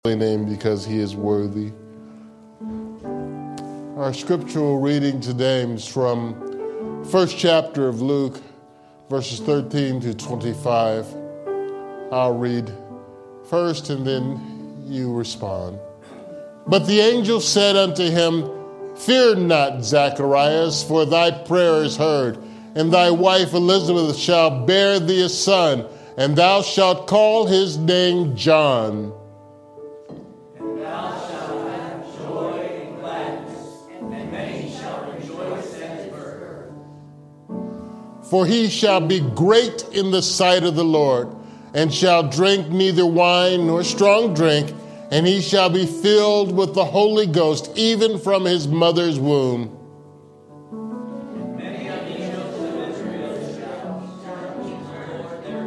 name because he is worthy. Our scriptural reading today is from first chapter of Luke, verses 13 to 25. I'll read first and then you respond. But the angel said unto him, Fear not, Zacharias, for thy prayer is heard, and thy wife Elizabeth shall bear thee a son, and thou shalt call his name John. For he shall be great in the sight of the Lord, and shall drink neither wine nor strong drink, and he shall be filled with the Holy Ghost, even from his mother's womb. And many of the angels of Israel shall turn to their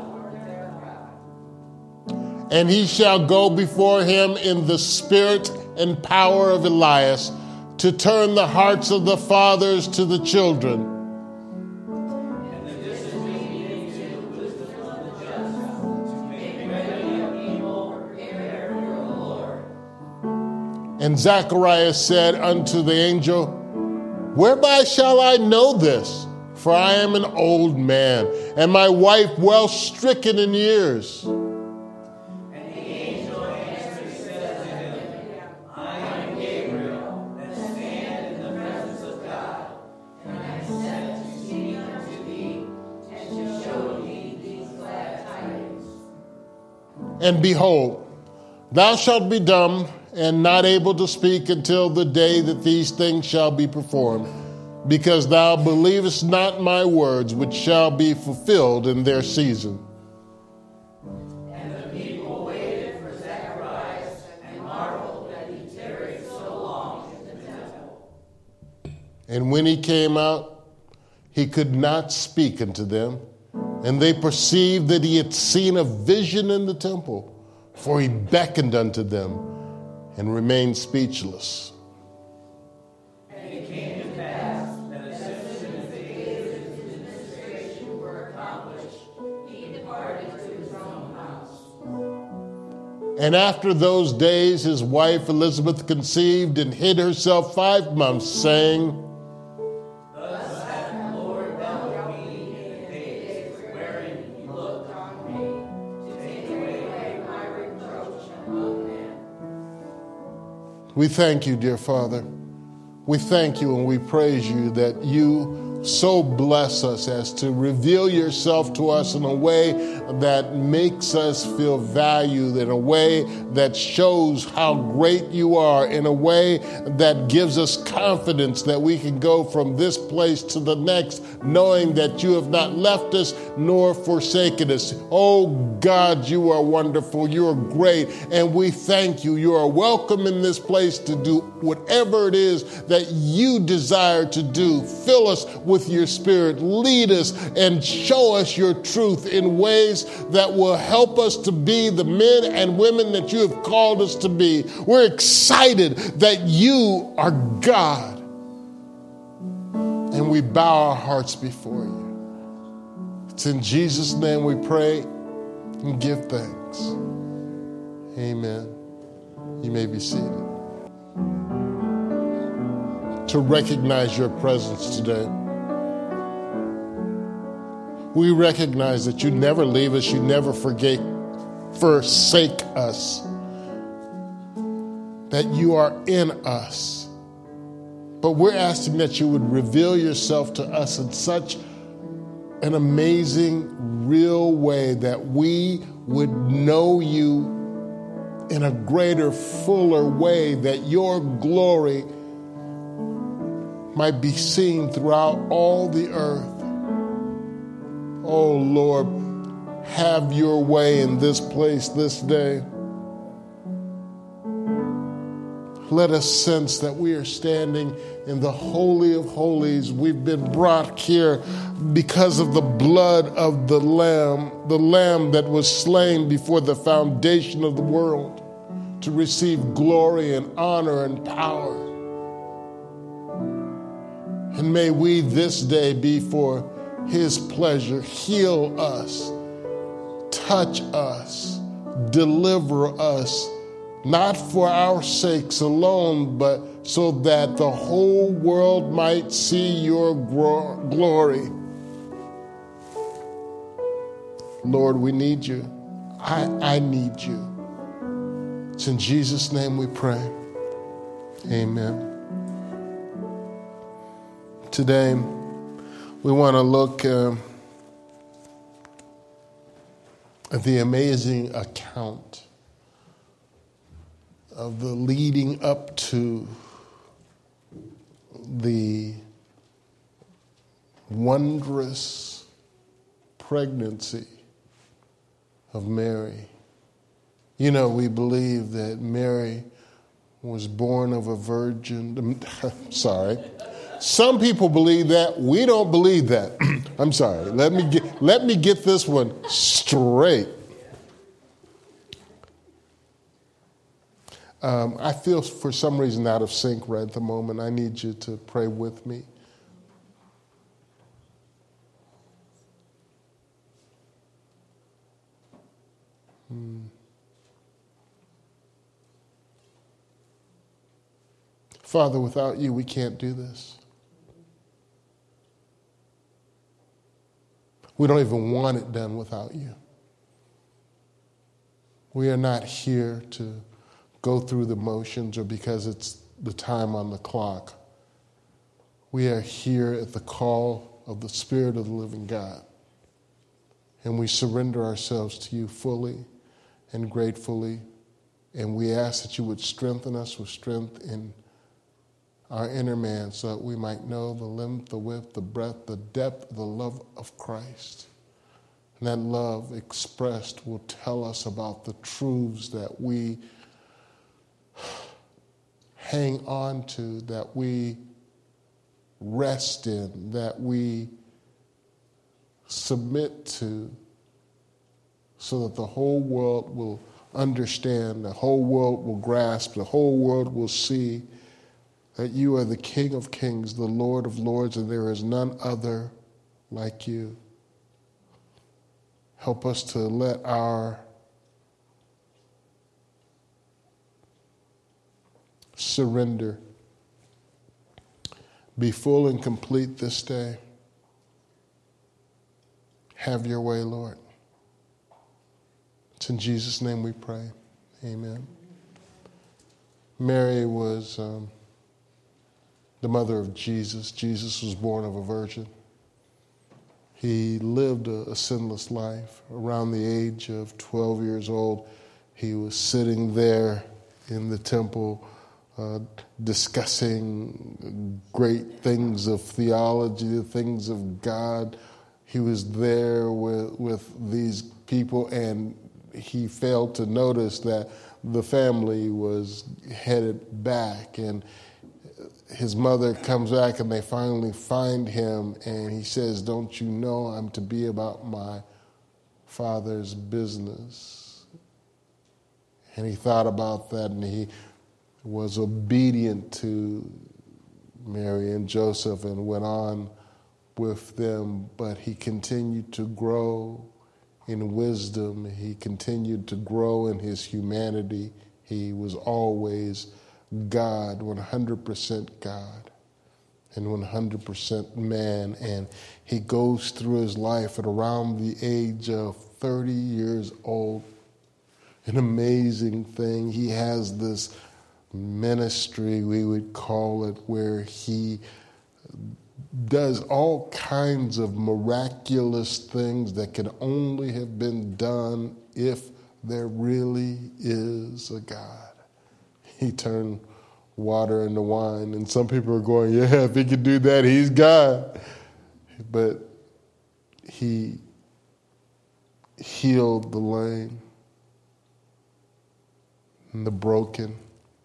God. And he shall go before him in the spirit and power of Elias, to turn the hearts of the fathers to the children, And Zacharias said unto the angel, Whereby shall I know this? For I am an old man, and my wife well stricken in years. And the angel answered said to him, I am Gabriel, that stand in the presence of God, and I am sent to speak unto thee, and to show thee these glad tidings. And behold, thou shalt be dumb, and not able to speak until the day that these things shall be performed, because thou believest not my words, which shall be fulfilled in their season. And the people waited for Zacharias, and marveled that he tarried so long in the temple. And when he came out, he could not speak unto them, and they perceived that he had seen a vision in the temple, for he beckoned unto them, and remained speechless. And it came to pass that as soon as the days of his administration were accomplished, he departed to his own house. And after those days his wife Elizabeth conceived and hid herself 5 months, saying, Thus hath the Lord dealt with me in the days wherein he looked on me, to take away my reproach among men. We thank you, dear Father. We thank you and we praise you that you so bless us as to reveal yourself to us in a way that makes us feel valued, in a way that shows how great you are, in a way that gives us confidence that we can go from this place to the next, knowing that you have not left us nor forsaken us. Oh God, you are wonderful. You are great. And we thank you. You are welcome in this place to do whatever it is that you desire to do. Fill us with your Spirit. Lead us and show us your truth in ways that will help us to be the men and women that you have called us to be. We're excited that you are God. And we bow our hearts before you. It's in Jesus' name we pray and give thanks. Amen. You may be seated. To recognize your presence today. We recognize that you never leave us, you never forsake us, that you are in us. But we're asking that you would reveal yourself to us in such an amazing, real way that we would know you in a greater, fuller way, that your glory might be seen throughout all the earth. Oh Lord, have your way in this place this day. Let us sense that we are standing in the Holy of Holies. We've been brought here because of the blood of the Lamb that was slain before the foundation of the world, to receive glory and honor and power. And may we this day be for his pleasure. Heal us, touch us, deliver us, not for our sakes alone, but so that the whole world might see your glory. Lord, we need you. I need you. It's in Jesus' name we pray. Amen. Today, we want to look at the amazing account of the leading up to the wondrous pregnancy of Mary. You know, we believe that Mary was born of a virgin. Sorry. Some people believe that. We don't believe that. I'm sorry. Let me get this one straight. I feel for some reason out of sync right at the moment. I need you to pray with me. Father, without you, we can't do this. We don't even want it done without you. We are not here to go through the motions or because it's the time on the clock. We are here at the call of the Spirit of the living God. And we surrender ourselves to you fully and gratefully. And we ask that you would strengthen us with strength in our inner man so that we might know the length, the width, the breadth, the depth, the love of Christ. And that love expressed will tell us about the truths that we hang on to, that we rest in, that we submit to, so that the whole world will understand, the whole world will grasp, the whole world will see that you are the King of Kings, the Lord of Lords, and there is none other like you. Help us to let our surrender be full and complete this day. Have your way, Lord. It's in Jesus' name we pray. Amen. Mary was the mother of Jesus. Jesus was born of a virgin. He lived a sinless life. Around the age of 12 years old, he was sitting there in the temple discussing great things of theology, the things of God. He was there with these people, and he failed to notice that the family was headed back, and his mother comes back and they finally find him, and he says, "Don't you know I'm to be about my Father's business?" And he thought about that, and he was obedient to Mary and Joseph and went on with them, but he continued to grow in wisdom. He continued to grow in his humanity. He was always God, 100% God and 100% man. And he goes through his life at around the age of 30 years old. An amazing thing. He has this ministry, we would call it, where he does all kinds of miraculous things that can only have been done if there really is a God. He turned water into wine, and some people are going, yeah, if he could do that, he's God. But he healed the lame and the broken.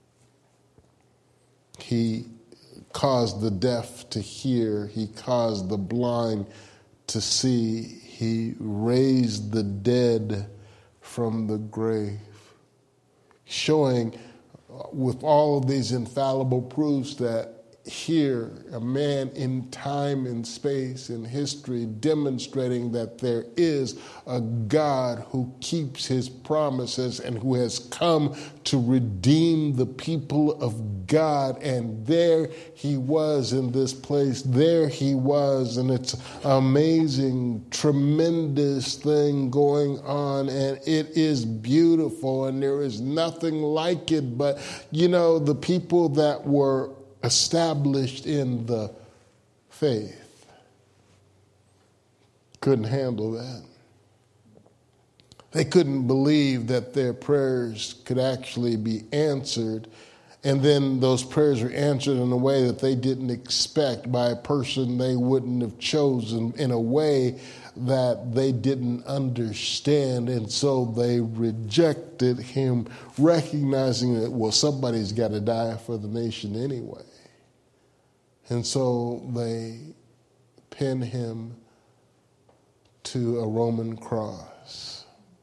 He caused the deaf to hear. He caused the blind to see. He raised the dead from the grave, showing with all of these infallible proofs that here, a man in time and space and history demonstrating that there is a God who keeps his promises and who has come to redeem the people of God. And there he was in this place. There he was, and it's amazing, tremendous thing going on, and it is beautiful, and there is nothing like it. But, the people that were established in the faith couldn't handle that. They couldn't believe that their prayers could actually be answered, and then those prayers were answered in a way that they didn't expect by a person they wouldn't have chosen, in a way that they didn't understand, and so they rejected him, recognizing that, well, somebody's got to die for the nation anyway. And so they pin him to a Roman cross.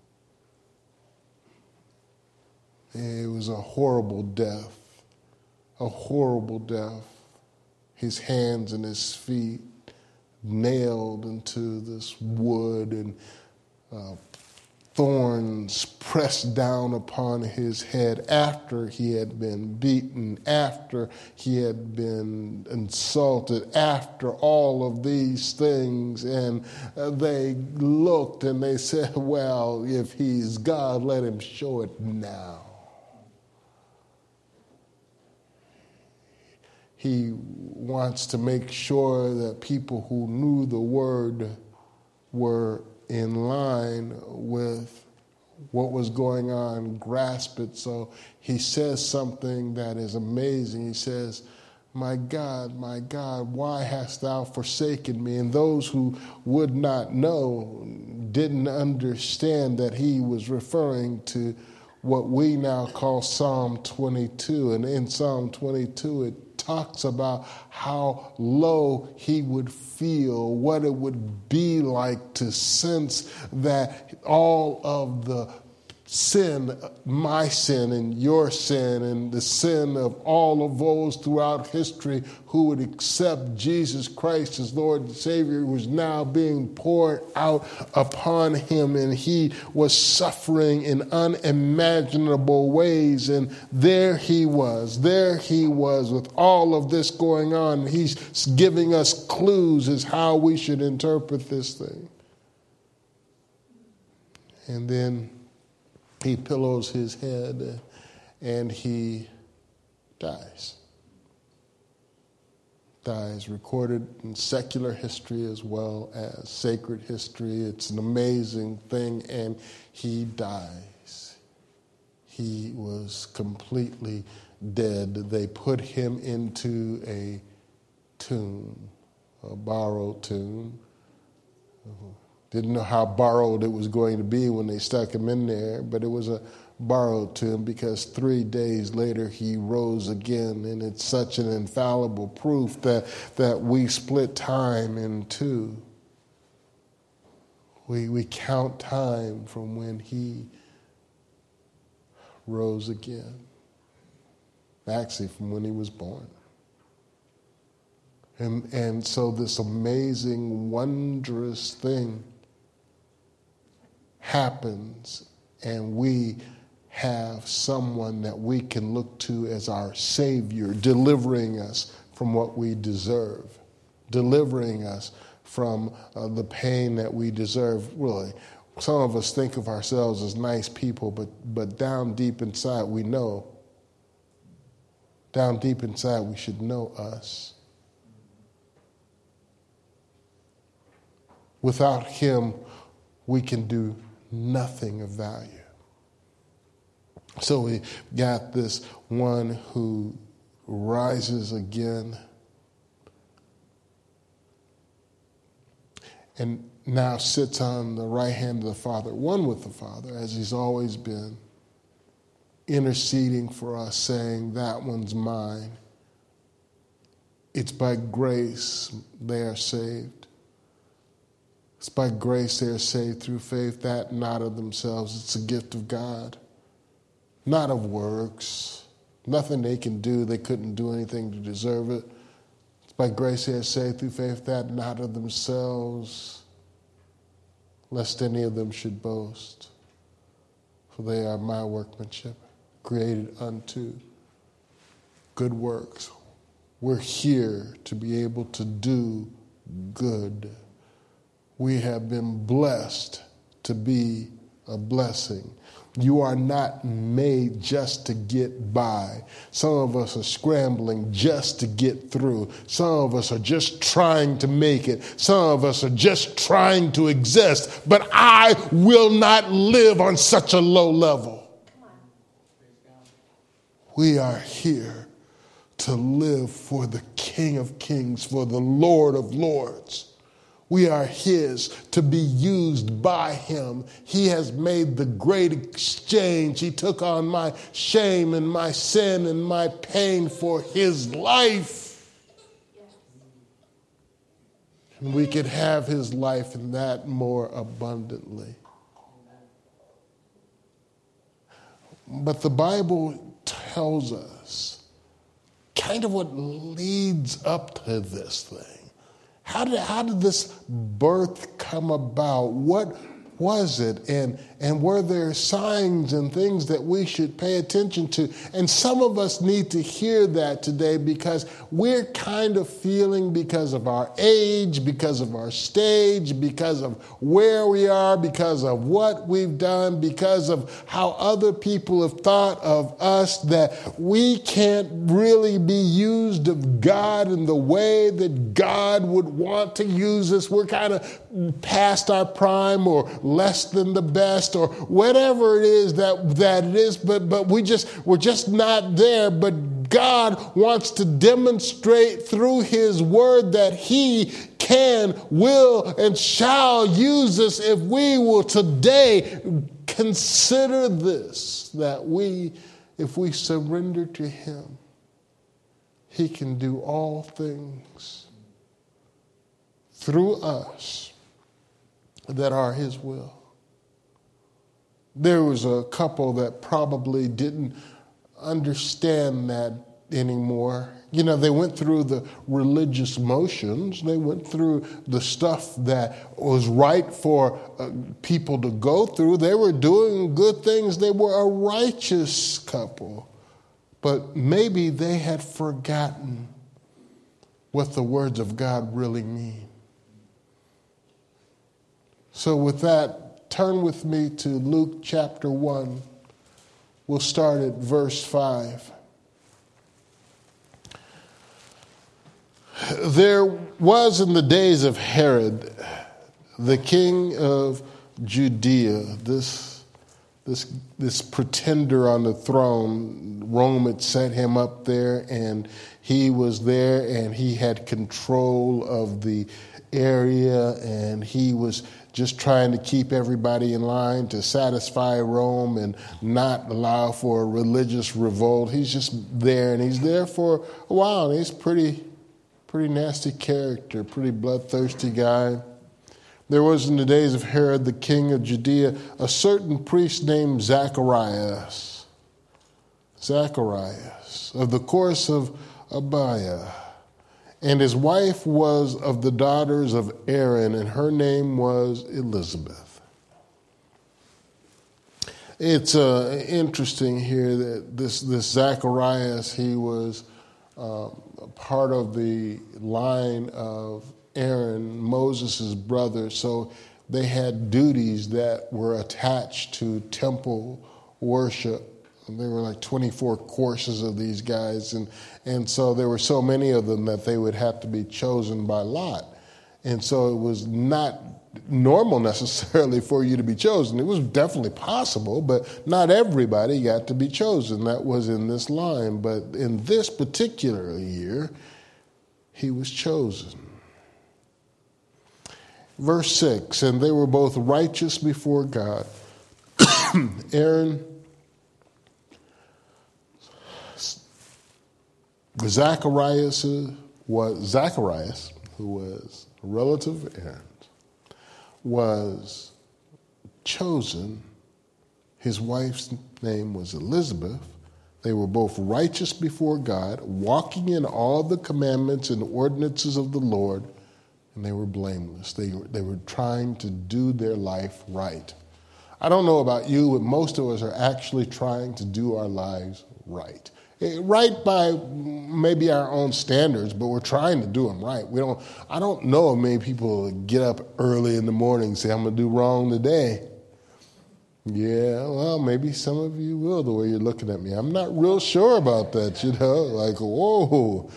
It was a horrible death, a horrible death. His hands and his feet nailed into this wood, and thorns pressed down upon his head after he had been beaten, after he had been insulted, after all of these things. And they looked and they said, well, if he's God, let him show it now. He wants to make sure that people who knew the word were in line with what was going on, grasp it. So he says something that is amazing. He says, my God, why hast thou forsaken me? And those who would not know didn't understand that he was referring to what we now call Psalm 22. And in Psalm 22, it talks about how low he would feel, what it would be like to sense that all of the sin, my sin and your sin and the sin of all of those throughout history who would accept Jesus Christ as Lord and Savior, was now being poured out upon him, and he was suffering in unimaginable ways. And there he was with all of this going on. He's giving us clues as how we should interpret this thing. And then he pillows his head and he dies. Dies, recorded in secular history as well as sacred history. It's an amazing thing, and he dies. He was completely dead. They put him into a tomb, a borrowed tomb. Didn't know how borrowed it was going to be when they stuck him in there, but it was a borrowed tomb because 3 days later he rose again. And it's such an infallible proof that we split time in two. We count time from when he rose again. Actually, from when he was born. And so this amazing, wondrous thing happens, and we have someone that we can look to as our Savior, delivering us from what we deserve, delivering us from the pain that we deserve. Really, some of us think of ourselves as nice people, but down deep inside we know. Down deep inside we should know us. Without him, we can do nothing of value. So we got this one who rises again and now sits on the right hand of the Father, one with the Father, as he's always been, interceding for us, saying, that one's mine. It's by grace they are saved. It's by grace they are saved through faith, that not of themselves. It's a gift of God, not of works. Nothing they can do. They couldn't do anything to deserve it. By grace they are saved through faith, that not of themselves, lest any of them should boast. For they are my workmanship, created unto good works. We're here to be able to do good. We have been blessed to be a blessing. You are not made just to get by. Some of us are scrambling just to get through. Some of us are just trying to make it. Some of us are just trying to exist. But I will not live on such a low level. We are here to live for the King of Kings, for the Lord of Lords. We are his, to be used by him. He has made the great exchange. He took on my shame and my sin and my pain for his life. And we could have his life and that more abundantly. But the Bible tells us kind of what leads up to this thing. How did this birth come about? What was it? And were there signs and things that we should pay attention to? And some of us need to hear that today because we're kind of feeling, because of our age, because of our stage, because of where we are, because of what we've done, because of how other people have thought of us, that we can't really be used of God in the way that God would want to use us. We're kind of past our prime or less than the best or whatever it is that it is, but we're just not there. But God wants to demonstrate through his word that he can, will, and shall use us if we will today consider this, that if we surrender to him, he can do all things through us that are his will. There was a couple that probably didn't understand that anymore. You know, they went through the religious motions. They went through the stuff that was right for people to go through. They were doing good things. They were a righteous couple. But maybe they had forgotten what the words of God really mean. So with that, turn with me to Luke chapter 1. We'll start at verse 5. There was in the days of Herod, the king of Judea, this pretender on the throne. Rome had set him up there, and he was there, and he had control of the area, and he was just trying to keep everybody in line to satisfy Rome and not allow for a religious revolt. He's just there, and he's there for a while, and he's pretty nasty character, pretty bloodthirsty guy. There was in the days of Herod, the king of Judea, a certain priest named Zacharias of the course of Abiah. And his wife was of the daughters of Aaron, and her name was Elizabeth. It's interesting here that this Zacharias, he was part of the line of Aaron, Moses' brother, so they had duties that were attached to temple worship. And there were like 24 courses of these guys, and so there were so many of them that they would have to be chosen by lot. And so it was not normal necessarily for you to be chosen. It was definitely possible, but not everybody got to be chosen. That was in this line. But in this particular year, he was chosen. Verse 6, and they were both righteous before God. Zacharias, who was a relative of Aaron, was chosen. His wife's name was Elizabeth. They were both righteous before God, walking in all the commandments and ordinances of the Lord, and they were blameless. They were trying to do their life right. I don't know about you, but most of us are actually trying to do our lives right. Right by maybe our own standards, but we're trying to do them right. I don't know of many people that get up early in the morning and say, I'm going to do wrong today. Yeah, well, maybe some of you will, the way you're looking at me. I'm not real sure about that, like, whoa.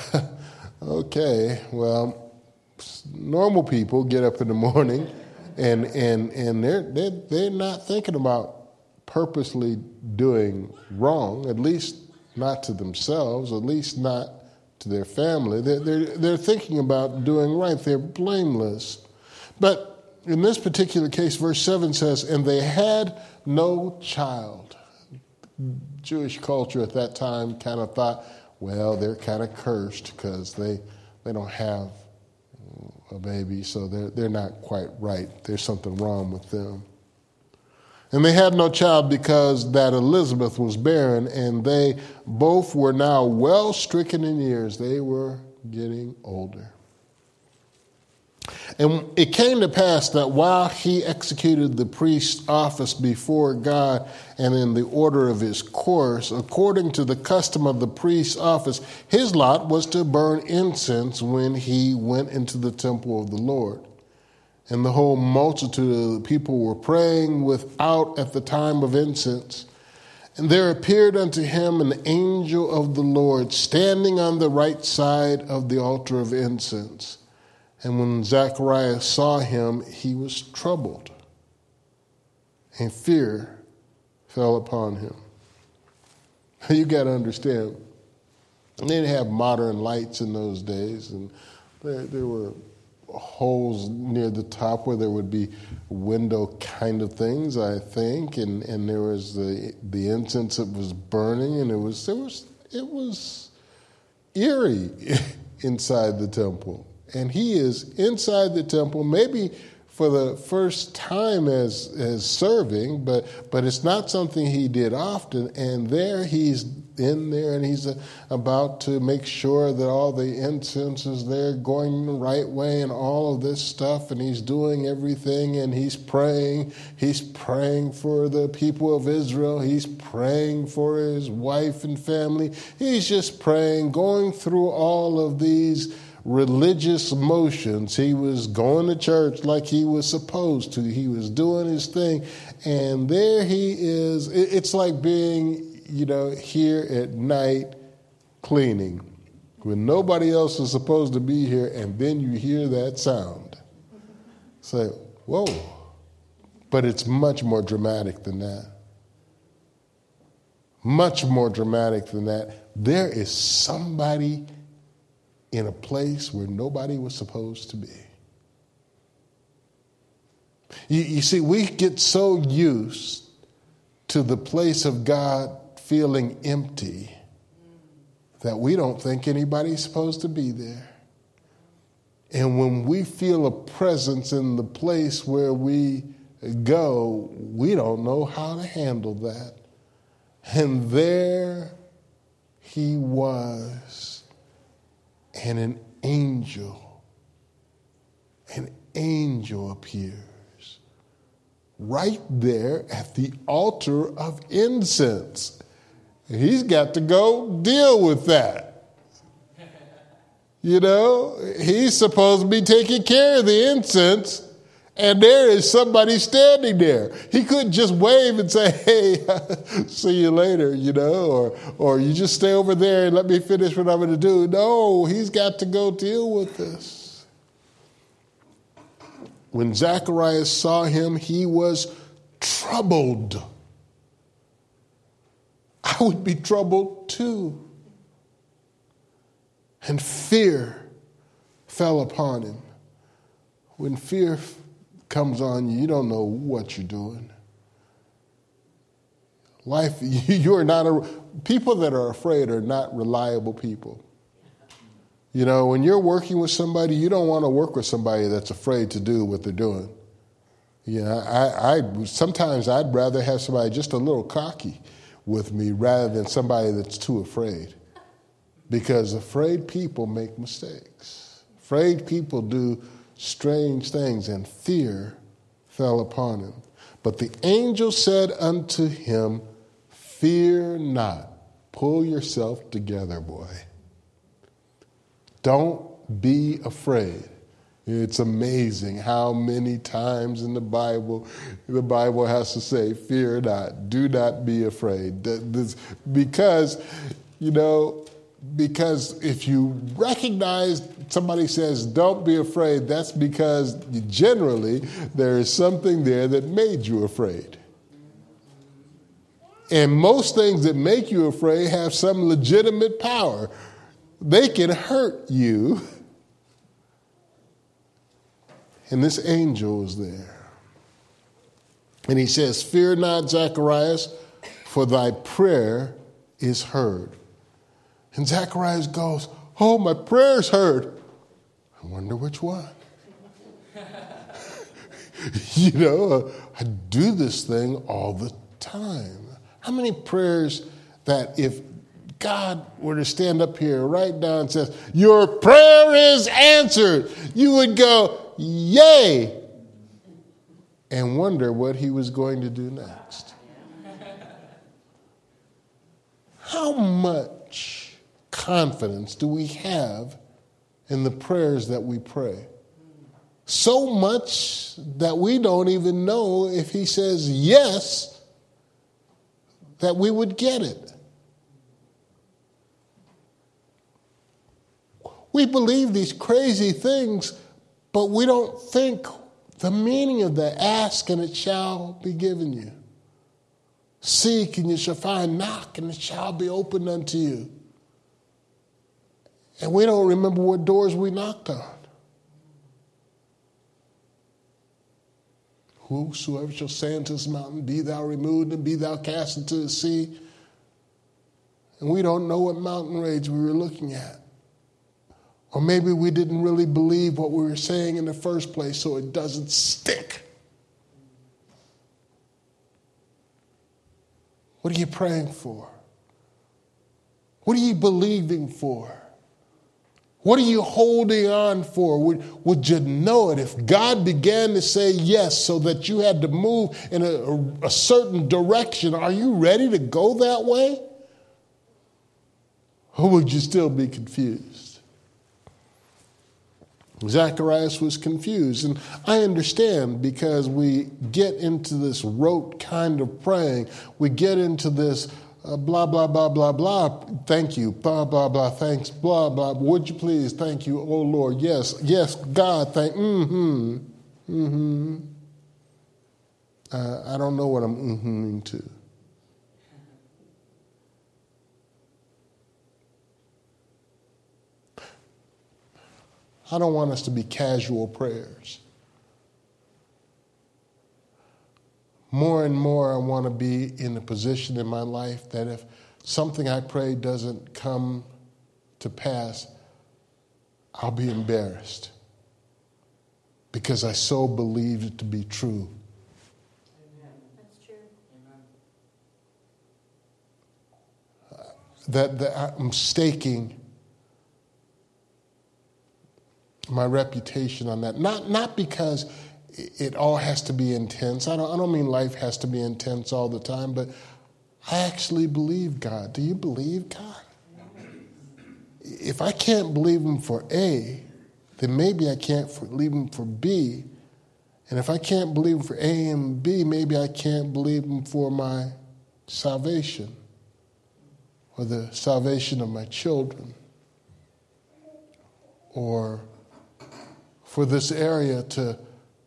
Okay, well, normal people get up in the morning and they're not thinking about purposely doing wrong, at least not to themselves, at least not to their family. They're thinking about doing right. They're blameless. But in this particular case, verse 7 says, and they had no child. Jewish culture at that time kind of thought, well, they're kind of cursed because they don't have a baby, so they're not quite right. There's something wrong with them. And they had no child because that Elizabeth was barren, and they both were now well stricken in years. They were getting older. And it came to pass that while he executed the priest's office before God and in the order of his course, according to the custom of the priest's office, his lot was to burn incense when he went into the temple of the Lord. And the whole multitude of the people were praying without at the time of incense. And there appeared unto him an angel of the Lord standing on the right side of the altar of incense. And when Zacharias saw him, he was troubled, and fear fell upon him. You got to understand, they didn't have modern lights in those days, and there were holes near the top where there would be window kind of things, I think, and there was the incense that was burning, and it was eerie inside the temple. And he is inside the temple, maybe for the first time as serving, but it's not something he did often. And there he's in there, and he's about to make sure that all the incense is there going the right way and all of this stuff. And he's doing everything, and he's praying. He's praying for the people of Israel. He's praying for his wife and family. He's just praying, going through all of these religious motions. He was going to church like he was supposed to. He was doing his thing. And there he is. It's like being, here at night cleaning when nobody else is supposed to be here, and then you hear that sound. It's like, whoa. But it's much more dramatic than that. Much more dramatic than that. There is somebody in a place where nobody was supposed to be. You see, we get so used to the place of God feeling empty that we don't think anybody's supposed to be there. And when we feel a presence in the place where we go, we don't know how to handle that. And there he was. And an angel appears right there at the altar of incense. And he's got to go deal with that. He's supposed to be taking care of the incense, and there is somebody standing there. He couldn't just wave and say, hey, see you later, or you just stay over there and let me finish what I'm going to do. No, he's got to go deal with this. When Zacharias saw him, he was troubled. I would be troubled too. And fear fell upon him. When fear comes on you, you don't know what you're doing. People that are afraid are not reliable people. When you're working with somebody, you don't want to work with somebody that's afraid to do what they're doing. Sometimes I'd rather have somebody just a little cocky with me rather than somebody that's too afraid. Because afraid people make mistakes. Afraid people do strange things, and fear fell upon him. But the angel said unto him, fear not. Pull yourself together, boy. Don't be afraid. It's amazing how many times in the Bible has to say, fear not, do not be afraid. Because if you recognize somebody says, don't be afraid, that's because generally there is something there that made you afraid. And most things that make you afraid have some legitimate power. They can hurt you. And this angel is there. And he says, fear not, Zacharias, for thy prayer is heard. And Zacharias goes, oh, my prayer's heard. I wonder which one. I do this thing all the time. How many prayers that if God were to stand up here right now and says, your prayer is answered, you would go, yay, and wonder what he was going to do next. How much confidence do we have in the prayers that we pray? So much that we don't even know if he says yes, that we would get it. We believe these crazy things, but we don't think the meaning of the ask and it shall be given you. Seek and you shall find, knock and it shall be opened unto you. And we don't remember what doors we knocked on. Whosoever shall say unto this mountain, be thou removed and be thou cast into the sea. And we don't know what mountain range we were looking at. Or maybe we didn't really believe what we were saying in the first place, so it doesn't stick. What are you praying for? What are you believing for? What are you holding on for? Would you know it if God began to say yes so that you had to move in a certain direction? Are you ready to go that way? Or would you still be confused? Zacharias was confused, and I understand because we get into this rote kind of praying. We get into this blah, blah, blah, blah, blah, thank you, blah, blah, blah, thanks, blah, blah, would you please, thank you, oh Lord, yes, God, thank, I don't know what I'm to. I don't want us to be casual prayers. More and more, I want to be in a position in my life that if something I pray doesn't come to pass, I'll be embarrassed because I so believed it to be true. Amen. That's true. Amen. That I'm staking my reputation on that. Not because it all has to be intense. I don't mean life has to be intense all the time, but I actually believe God. Do you believe God? If I can't believe him for A, then maybe I can't believe him for B. And if I can't believe him for A and B, maybe I can't believe him for my salvation or the salvation of my children or for this area to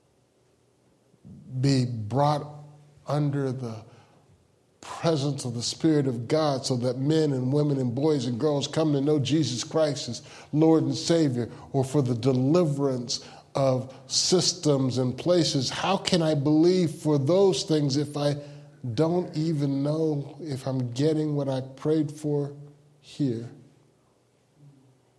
be brought under the presence of the Spirit of God so that men and women and boys and girls come to know Jesus Christ as Lord and Savior, or for the deliverance of systems and places. How can I believe for those things if I don't even know if I'm getting what I prayed for here?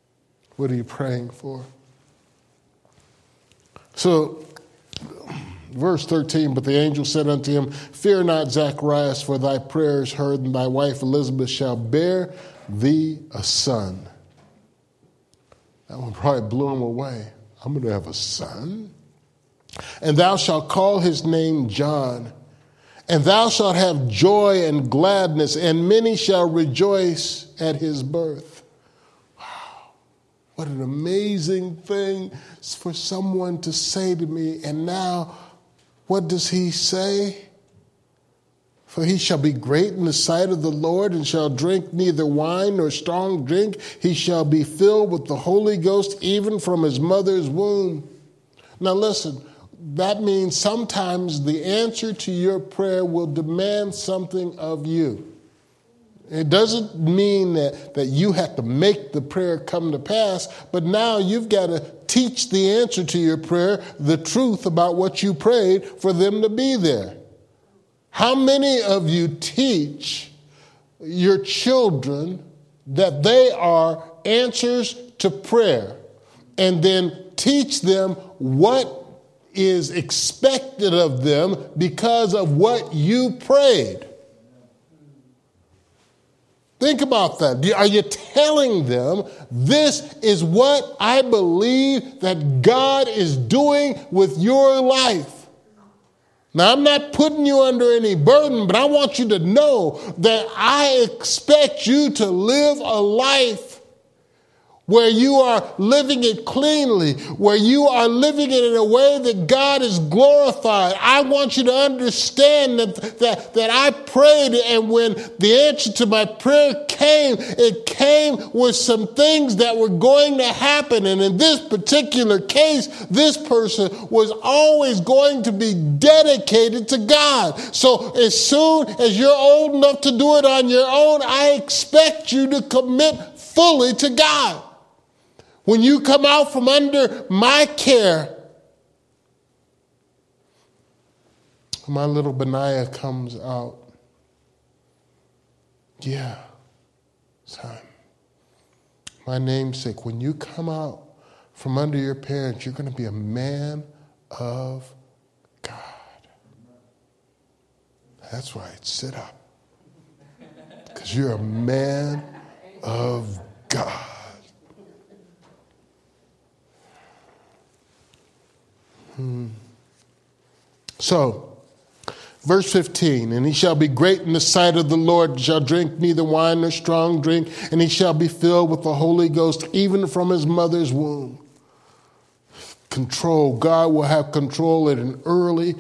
What are you praying for? So Verse 13, but the angel said unto him, fear not, Zacharias, for thy prayer is heard, and thy wife Elizabeth shall bear thee a son. That one probably blew him away. I'm going to have a son? And thou shalt call his name John. And thou shalt have joy and gladness, and many shall rejoice at his birth. Wow. What an amazing thing for someone to say to me. And now, what does he say? For he shall be great in the sight of the Lord, and shall drink neither wine nor strong drink. He shall be filled with the Holy Ghost, even from his mother's womb. Now listen, that means sometimes the answer to your prayer will demand something of you. It doesn't mean that you have to make the prayer come to pass, but now you've got to teach the answer to your prayer, the truth about what you prayed, for them to be there. How many of you teach your children that they are answers to prayer, and then teach them what is expected of them because of what you prayed? Think about that. Are you telling them this is what I believe that God is doing with your life? Now, I'm not putting you under any burden, but I want you to know that I expect you to live a life where you are living it cleanly, where you are living it in a way that God is glorified. I want you to understand that I prayed, and when the answer to my prayer came, it came with some things that were going to happen. And in this particular case, this person was always going to be dedicated to God. So as soon as you're old enough to do it on your own, I expect you to commit fully to God. When you come out from under my care, my little Benaiah comes out. Yeah, son. My namesake, when you come out from under your parents, you're going to be a man of God. That's right, sit up. Because you're a man of God. So, verse 15, and he shall be great in the sight of the Lord, shall drink neither wine nor strong drink, and he shall be filled with the Holy Ghost, even from his mother's womb. Control. God will have control at an early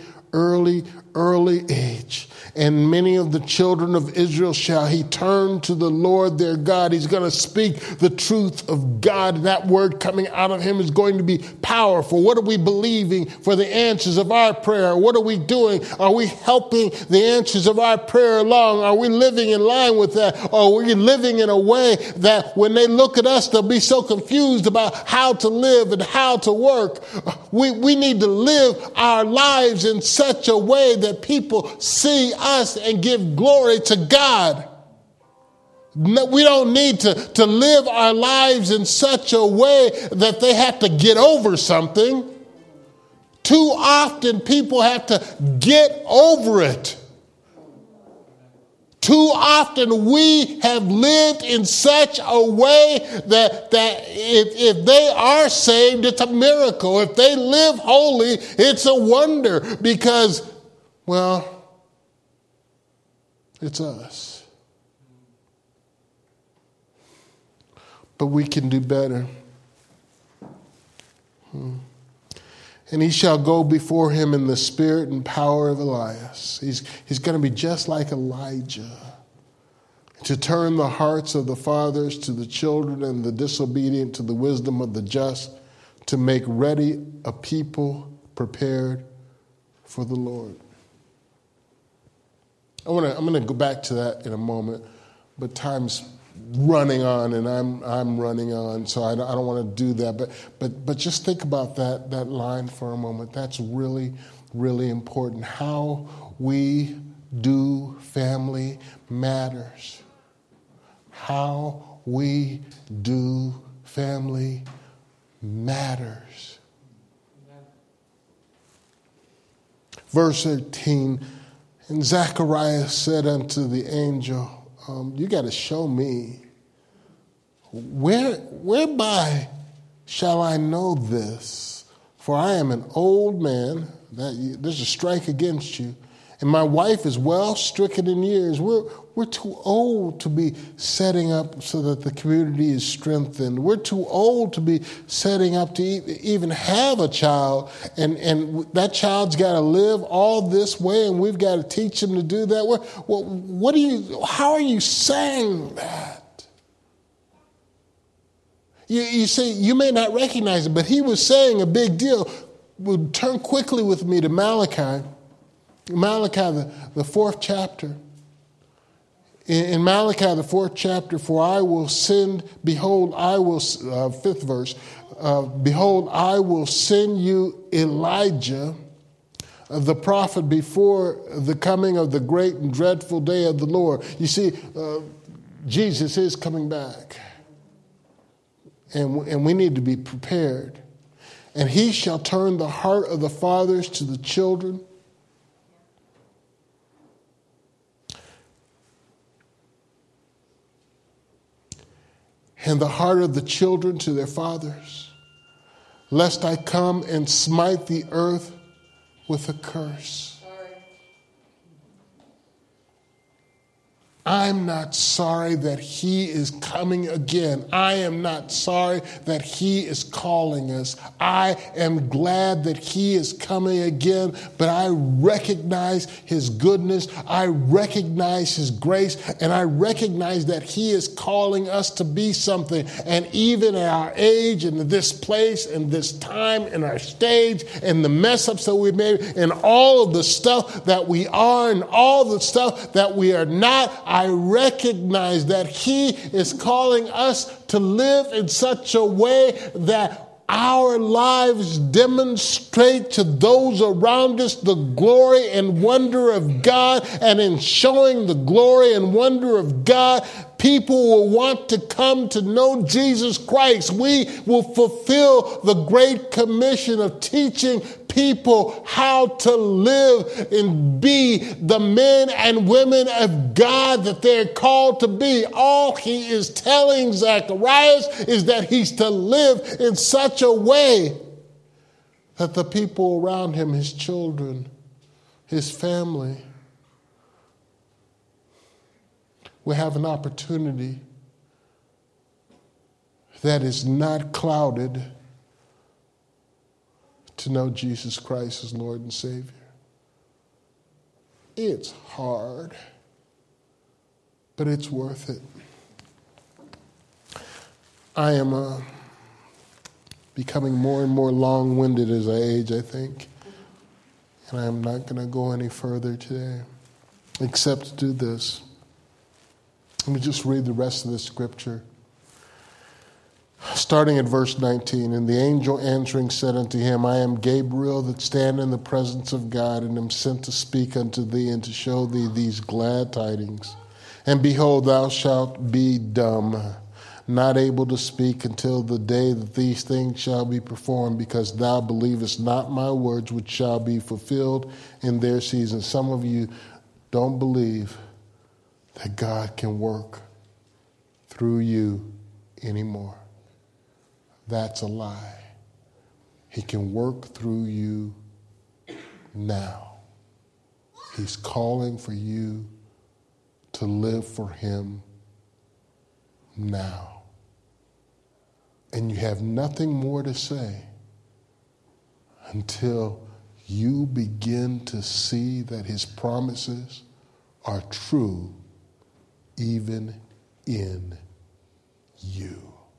age. And many of the children of Israel shall he turn to the Lord their God. He's going to speak the truth of God. That word coming out of him is going to be powerful. What are we believing for the answers of our prayer? What are we doing? Are we helping the answers of our prayer along? Are we living in line with that? Or are we living in a way that when they look at us, they'll be so confused about how to live and how to work? We need to live our lives in such a way that people see us and give glory to God. No, we don't need to live our lives in such a way that they have to get over something. Too often people have to get over it. Too often we have lived in such a way that if they are saved, it's a miracle. If they live holy, it's a wonder because, well, it's us. But we can do better. And he shall go before him in the spirit and power of Elias. He's going to be just like Elijah, to turn the hearts of the fathers to the children and the disobedient to the wisdom of the just, to make ready a people prepared for the Lord. I'm going to go back to that in a moment, but time's running on, and I'm running on, so I don't want to do that. But just think about that line for a moment. That's really, really important. How we do family matters. How we do family matters. Verse 18, and Zacharias said unto the angel, you got to show me, whereby shall I know this? For I am an old man, there's a strike against you, and my wife is well stricken in years. We're too old to be setting up so that the community is strengthened. We're too old to be setting up to even have a child. And that child's got to live all this way, and we've got to teach him to do that. How are you saying that? You see, you may not recognize it, but he was saying a big deal. We'll turn quickly with me to Malachi. Malachi, the 4th chapter. In Malachi, the 4th chapter, for I will send, behold, I will, 5th verse, behold, I will send you Elijah, the prophet, before the coming of the great and dreadful day of the Lord. You see, Jesus is coming back. And we need to be prepared. And he shall turn the heart of the fathers to the children, and the heart of the children to their fathers, lest I come and smite the earth with a curse. I'm not sorry that he is coming again. I am not sorry that he is calling us. I am glad that he is coming again, but I recognize his goodness. I recognize his grace, and I recognize that he is calling us to be something. And even at our age, and this place, and this time, and our stage, and the mess ups that we made, and all of the stuff that we are, and all the stuff that we are not, I recognize that he is calling us to live in such a way that our lives demonstrate to those around us the glory and wonder of God. And in showing the glory and wonder of God, people will want to come to know Jesus Christ. We will fulfill the Great Commission of teaching people how to live and be the men and women of God that they're called to be. All he is telling Zacharias is that he's to live in such a way that the people around him, his children, his family, will have an opportunity that is not clouded to know Jesus Christ as Lord and Savior. It's hard, but it's worth it. I am becoming more and more long-winded as I age, I think. And I am not going to go any further today, except to do this. Let me just read the rest of the scripture. Starting at verse 19, and the angel answering said unto him, I am Gabriel that stand in the presence of God, and am sent to speak unto thee and to show thee these glad tidings. And behold, thou shalt be dumb, not able to speak until the day that these things shall be performed, because thou believest not my words, which shall be fulfilled in their season. Some of you don't believe that God can work through you anymore. That's a lie. He can work through you now. He's calling for you to live for him now. And you have nothing more to say until you begin to see that his promises are true even in you.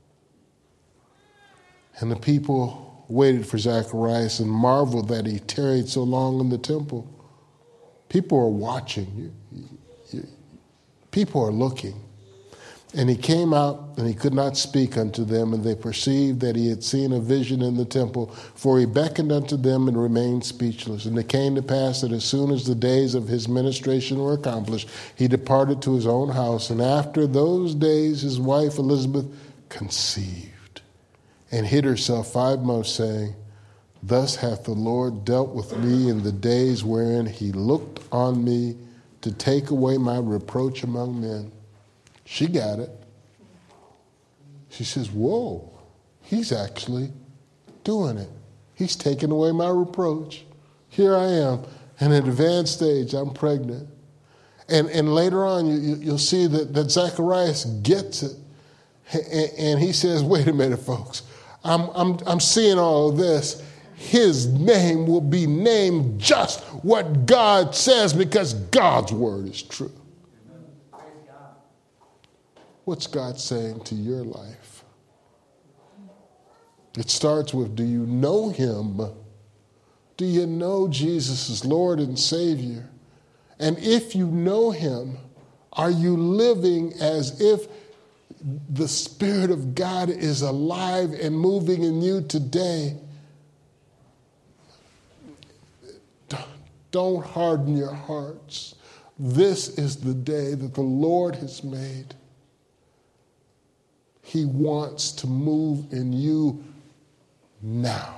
And the people waited for Zacharias and marveled that he tarried so long in the temple. People are watching. People are looking. And he came out, and he could not speak unto them, and they perceived that he had seen a vision in the temple, for he beckoned unto them and remained speechless. And it came to pass that as soon as the days of his ministration were accomplished, he departed to his own house. And after those days his wife Elizabeth conceived, and hid herself 5 months, saying, Thus hath the Lord dealt with me in the days wherein he looked on me to take away my reproach among men. She got it. She says, whoa, he's actually doing it. He's taking away my reproach. Here I am, in an advanced stage, I'm pregnant. And later on, you'll see that Zacharias gets it. And he says, wait a minute, folks. I'm seeing all of this. His name will be named just what God says because God's word is true. What's God saying to your life? It starts with, do you know him? Do you know Jesus as Lord and Savior? And if you know him, are you living as if the Spirit of God is alive and moving in you today? Don't harden your hearts. This is the day that the Lord has made. He wants to move in you now.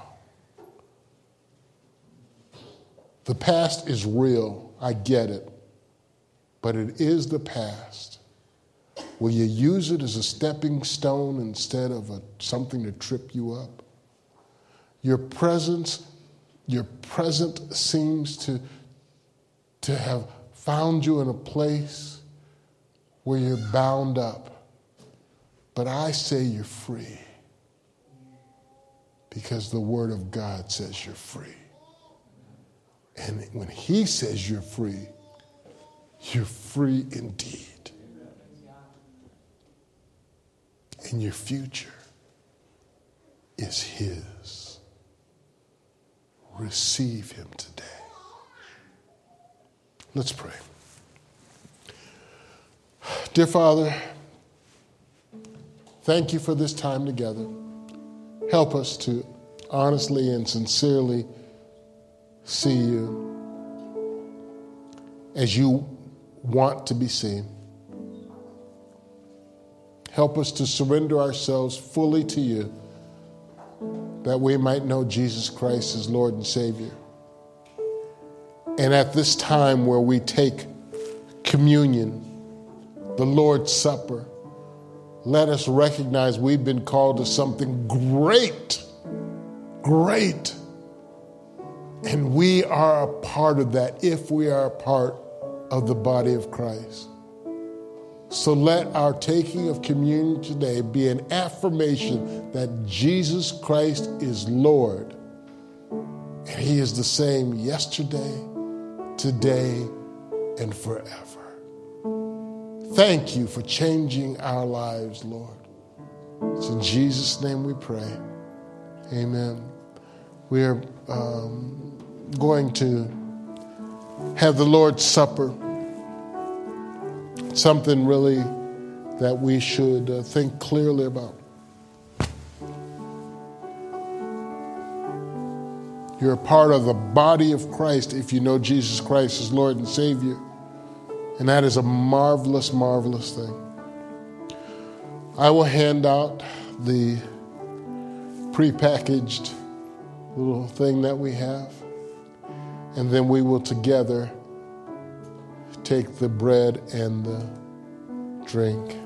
The past is real. I get it. But it is the past. Will you use it as a stepping stone instead of something to trip you up? Your present seems to have found you in a place where you're bound up. But I say you're free because the Word of God says you're free. And when he says you're free indeed. And your future is his. Receive him today. Let's pray. Dear Father, thank you for this time together. Help us to honestly and sincerely see you as you want to be seen. Help us to surrender ourselves fully to you that we might know Jesus Christ as Lord and Savior. And at this time where we take communion, the Lord's Supper, let us recognize we've been called to something great. And we are a part of that if we are a part of the body of Christ. So let our taking of communion today be an affirmation that Jesus Christ is Lord. And he is the same yesterday, today, and forever. Thank you for changing our lives, Lord. It's in Jesus' name we pray. Amen. We are going to have the Lord's Supper. Something really that we should think clearly about. You're a part of the body of Christ if you know Jesus Christ as Lord and Savior. And that is a marvelous, marvelous thing. I will hand out the prepackaged little thing that we have. And then we will together take the bread and the drink.